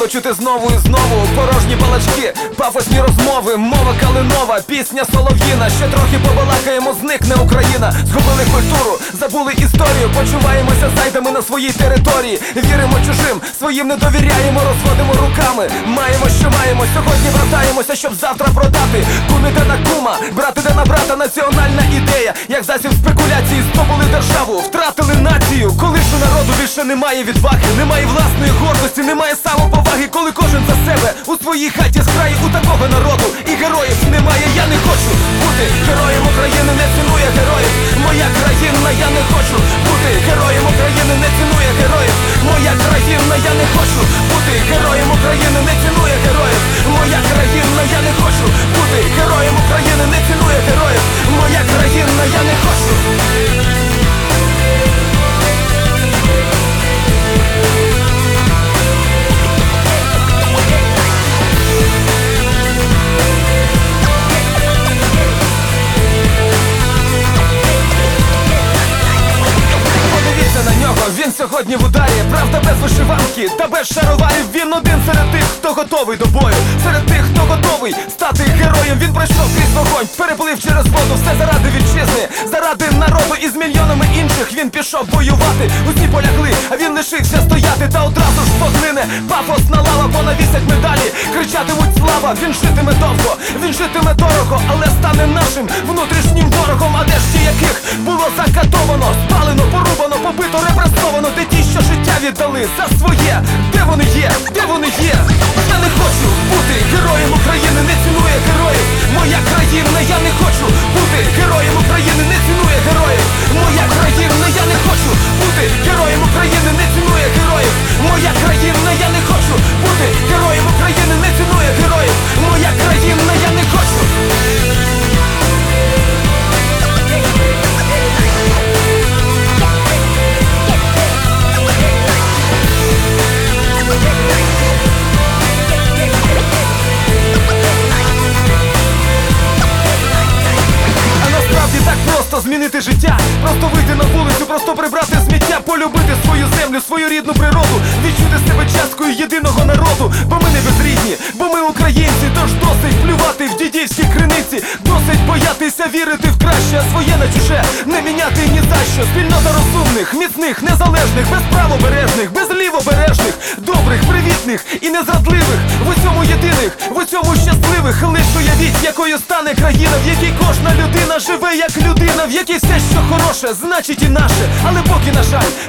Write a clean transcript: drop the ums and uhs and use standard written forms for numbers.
чути знову і знову порожні балачки, пафосні розмови, мова калинова, пісня солов'їна. Ще трохи побалакаємо, зникне Україна. Згубили культуру, забули історію, почуваємося зайдами на своїй території. Віримо чужим, своїм не довіряємо, розводимо руками. Маємо, що маємо, сьогодні братаємося, щоб завтра продати. Кум іде на кума, брат іде на брата, національна ідея, як засіб спекуляції, здобули державу, втратили націю. Коли ж у народу більше немає відваги, немає власної гордості, немає самоповаги, коли кожен за себе у своїй хаті зграє, у такого народу і героїв немає. Я не хочу бути героєм України, не цінує героїв. Моя країна, я не хочу бути героєм України, не цінує героїв. Моя країна, я не хочу бути героєм України, не цінує героїв. Моя країна, я не хочу бути героєм України, не цінує героїв. Моя країна, я не хочу. Він сьогодні в ударі, правда без вишиванки та без шароварів. Він один серед тих, хто готовий до бою, серед тих, хто готовий стати героєм. Він пройшов крізь вогонь, переплив через воду, все заради вітчизни, заради народу. І з мільйонами інших він пішов воювати. Усі полягли, а він лишився стояти. Та одразу ж поглине пафосна лава, понавісять медалі, кричатимуть слава. Він житиме довго, він житиме дорого, але стане нашим внутрішнім ворогом. А де ж ті, яких було закатовано, спалено, порубано, побито, репресовано? Де ті, що життя віддали за своє? Де вони є? Де вони є? Я не хочу бути героєм України, не цінує героїв. Моя країна, я не хочу бути героєм України, не цінує героїв. Моя країна, я не хочу бути героєм України, не цінує героїв. Моя країна, я не хочу бути героєм України, не цінує героїв. Моя країна, я не хочу. Змінити життя, просто вийти на вулицю, просто прибрати сміття, полюбити свою землю, свою рідну природу, відчути себе часткою єдиного народу. Бо ми не безрідні, бо ми українці. Тож досить плювати в дідівські криниці, досить боятися вірити в краще, а своє на чуже не міняти ні за що. Спільнота розумних, міцних, незалежних, без правобережних, без лівобережних, добрих, привітних і незрадливих, в усьому єдиних, в усьому щасливих. Лиш уявіть, якою стане країна, в якій кожна людина живе як людина, в якій все, що хороше, значить і наше. Але поки, на жаль,